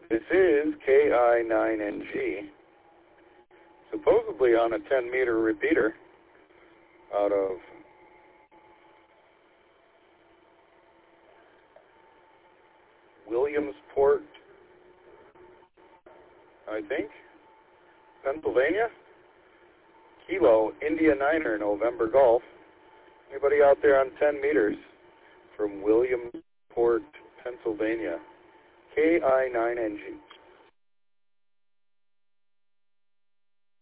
This is KI9NG, supposedly on a 10-meter repeater out of Williamsport, I think, Pennsylvania. Kilo, India Niner, November Golf. Anybody out there on 10 meters from Williamsport, Pennsylvania? KI9NG.